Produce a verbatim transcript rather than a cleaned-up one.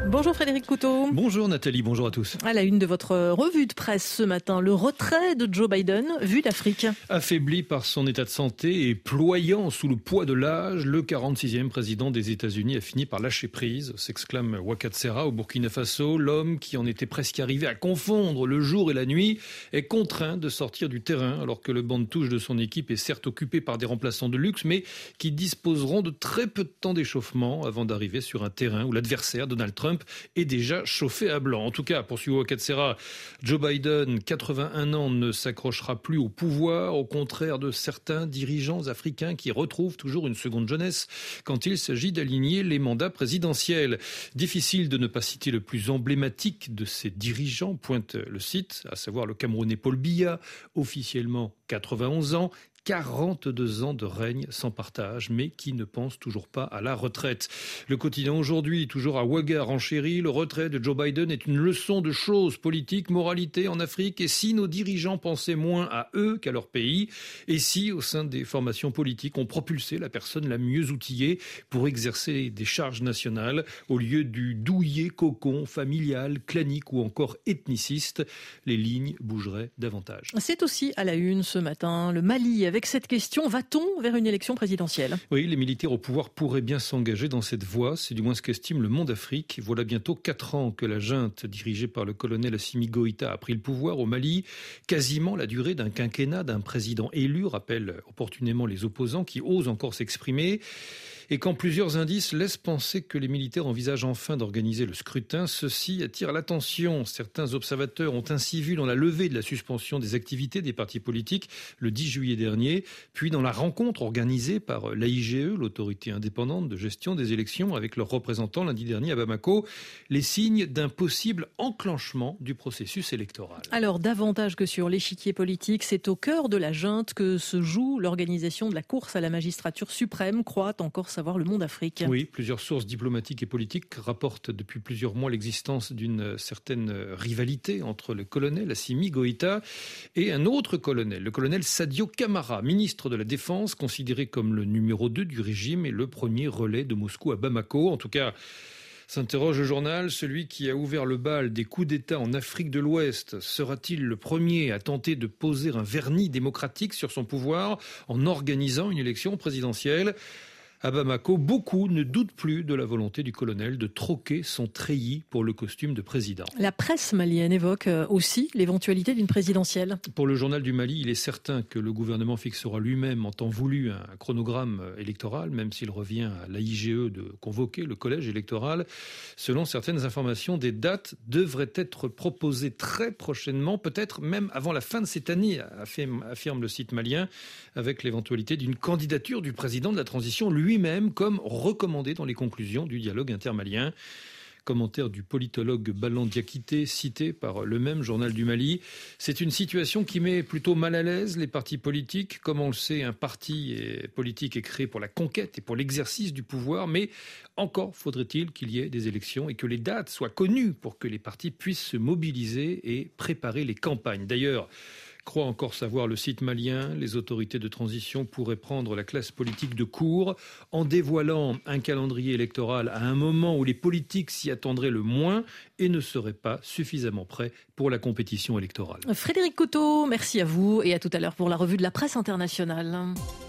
Bonjour Frédéric Couteau. Bonjour Nathalie, bonjour à tous. À la une de votre revue de presse ce matin, le retrait de Joe Biden vu d'Afrique. Affaibli par son état de santé et ployant sous le poids de l'âge, le quarante-sixième président des États-Unis a fini par lâcher prise, s'exclame Ouattara au Burkina Faso. L'homme qui en était presque arrivé à confondre le jour et la nuit est contraint de sortir du terrain alors que le banc de touche de son équipe est certes occupé par des remplaçants de luxe mais qui disposeront de très peu de temps d'échauffement avant d'arriver sur un terrain où l'adversaire, Donald Trump, est déjà chauffé à blanc. En tout cas, poursuit Ouattara, Joe Biden, quatre-vingt-un ans, ne s'accrochera plus au pouvoir, au contraire de certains dirigeants africains qui retrouvent toujours une seconde jeunesse quand il s'agit d'aligner les mandats présidentiels. Difficile de ne pas citer le plus emblématique de ces dirigeants, pointe le site, à savoir le Camerounais Paul Biya, officiellement quatre-vingt-onze ans, quarante-deux ans de règne sans partage, mais qui ne pense toujours pas à la retraite. Le quotidien aujourd'hui, toujours à Ouaga renchérit, le retrait de Joe Biden est une leçon de choses politiques, moralité en Afrique, et si nos dirigeants pensaient moins à eux qu'à leur pays, et si au sein des formations politiques on propulsait la personne la mieux outillée pour exercer des charges nationales au lieu du douillet cocon familial, clanique ou encore ethniciste, les lignes bougeraient davantage. C'est aussi à la une ce matin, le Mali. Avec cette question, va-t-on vers une élection présidentielle ? Oui, les militaires au pouvoir pourraient bien s'engager dans cette voie. C'est du moins ce qu'estime le Monde Afrique. Voilà bientôt quatre ans que la junte dirigée par le colonel Assimi Goïta a pris le pouvoir au Mali. Quasiment la durée d'un quinquennat d'un président élu, rappellent opportunément les opposants qui osent encore s'exprimer. Et quand plusieurs indices laissent penser que les militaires envisagent enfin d'organiser le scrutin, ceci attire l'attention. Certains observateurs ont ainsi vu dans la levée de la suspension des activités des partis politiques le dix juillet dernier, puis dans la rencontre organisée par l'A I G E, l'autorité indépendante de gestion des élections, avec leurs représentants lundi dernier à Bamako, les signes d'un possible enclenchement du processus électoral. Alors, davantage que sur l'échiquier politique, c'est au cœur de la junte que se joue l'organisation de la course à la magistrature suprême, croit encore savoir le Monde Afrique. Oui, plusieurs sources diplomatiques et politiques rapportent depuis plusieurs mois l'existence d'une certaine rivalité entre le colonel Assimi Goïta et un autre colonel, le colonel Sadio Camara, ministre de la Défense, considéré comme le numéro deux du régime et le premier relais de Moscou à Bamako. En tout cas, s'interroge le journal, celui qui a ouvert le bal des coups d'État en Afrique de l'Ouest sera-t-il le premier à tenter de poser un vernis démocratique sur son pouvoir en organisant une élection présidentielle ? À Bamako, beaucoup ne doutent plus de la volonté du colonel de troquer son treillis pour le costume de président. La presse malienne évoque aussi l'éventualité d'une présidentielle. Pour le journal du Mali, il est certain que le gouvernement fixera lui-même en temps voulu un chronogramme électoral, même s'il revient à l'A I G E de convoquer le collège électoral. Selon certaines informations, des dates devraient être proposées très prochainement, peut-être même avant la fin de cette année, affirme, affirme le site malien, avec l'éventualité d'une candidature du président de la transition lui lui-même, comme recommandé dans les conclusions du dialogue intermalien. Commentaire du politologue Balan Diakité, cité par le même journal du Mali. C'est une situation qui met plutôt mal à l'aise les partis politiques. Comme on le sait, un parti politique est créé pour la conquête et pour l'exercice du pouvoir, mais encore faudrait-il qu'il y ait des élections et que les dates soient connues pour que les partis puissent se mobiliser et préparer les campagnes. D'ailleurs, croit encore savoir le site malien, les autorités de transition pourraient prendre la classe politique de court en dévoilant un calendrier électoral à un moment où les politiques s'y attendraient le moins et ne seraient pas suffisamment prêts pour la compétition électorale. Frédéric Couteau, merci à vous et à tout à l'heure pour la revue de la presse internationale.